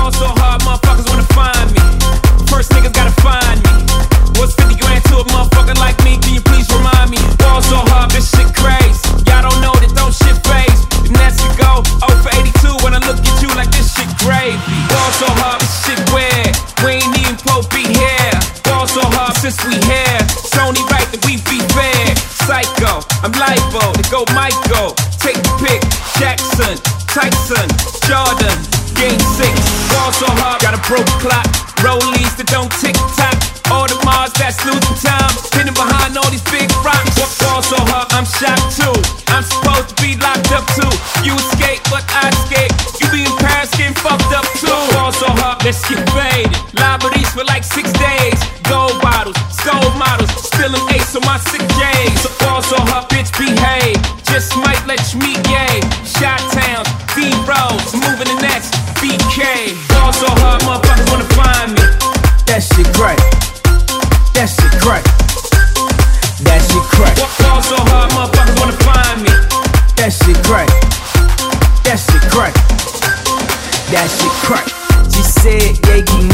Ball so hard, motherfuckers wanna find me. First niggas gotta find me. What's 50 grand to a motherfucker like me? Can you please remind me? Ball so hard, this shit crazy. Y'all don't know that don't shit phase. And that's to go 0 for 82 when I look at you like this shit gravy. Ball so hard, this shit weird. We ain't even supposed to be here. Ball so hard since we here. It's only right that we be fair. Psycho, I'm libo, to go Michael. Take the pick, Jackson, Tyson, Jordan, Game 6. Ball so hard, got a broke clock. Rollies that don't tick tock. All the Mars that's losing time. Hidden behind all these big rocks. Ball so hard, I'm shocked too. I'm supposed to be locked up too. You escape, but I escape. You be in Paris getting fucked up too. Ball so hard, let's get faded. Libraries for like 6 days. Gold bottles, gold models. Spilling ace on my sick days. So ball so hard, bitch behave. Just might let you meet yay. Shot towns, D-Rose, moving the next BK. Ball so hard, motherfuckers wanna find me. That shit crack. That shit crack. That shit crack. Ball so hard, motherfuckers wanna find me. That shit crack. That shit crack. That shit crack. She said, yeah, you